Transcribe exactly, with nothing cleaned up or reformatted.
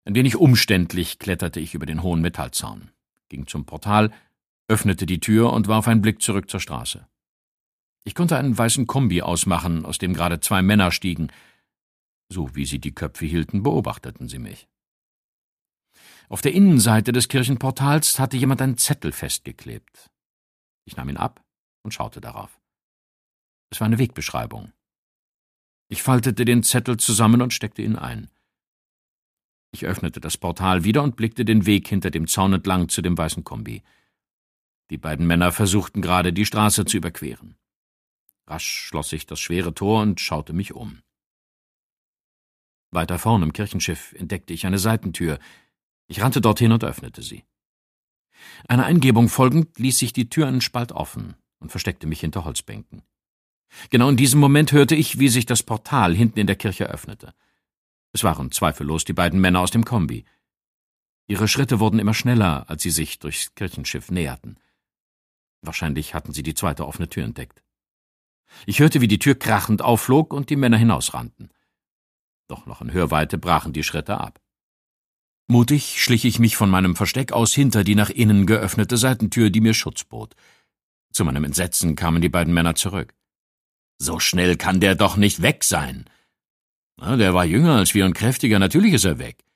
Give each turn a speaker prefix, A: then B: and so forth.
A: Ein wenig umständlich kletterte ich über den hohen Metallzaun, ging zum Portal, öffnete die Tür und warf einen Blick zurück zur Straße. Ich konnte einen weißen Kombi ausmachen, aus dem gerade zwei Männer stiegen. So wie sie die Köpfe hielten, beobachteten sie mich. Auf der Innenseite des Kirchenportals hatte jemand einen Zettel festgeklebt. Ich nahm ihn ab und schaute darauf. Es war eine Wegbeschreibung. Ich faltete den Zettel zusammen und steckte ihn ein. Ich öffnete das Portal wieder und blickte den Weg hinter dem Zaun entlang zu dem weißen Kombi. Die beiden Männer versuchten gerade, die Straße zu überqueren. Rasch schloss ich das schwere Tor und schaute mich um. Weiter vorn im Kirchenschiff entdeckte ich eine Seitentür. Ich rannte dorthin und öffnete sie. Einer Eingebung folgend ließ sich die Tür einen Spalt offen und versteckte mich hinter Holzbänken. Genau in diesem Moment hörte ich, wie sich das Portal hinten in der Kirche öffnete. Es waren zweifellos die beiden Männer aus dem Kombi. Ihre Schritte wurden immer schneller, als sie sich durchs Kirchenschiff näherten. Wahrscheinlich hatten sie die zweite offene Tür entdeckt. Ich hörte, wie die Tür krachend aufflog und die Männer hinausrannten. Doch noch in Hörweite brachen die Schritte ab. Mutig schlich ich mich von meinem Versteck aus hinter die nach innen geöffnete Seitentür, die mir Schutz bot. Zu meinem Entsetzen kamen die beiden Männer zurück. »So schnell kann der doch nicht weg sein!« Na, »Der war jünger als wir und kräftiger, natürlich ist er weg.«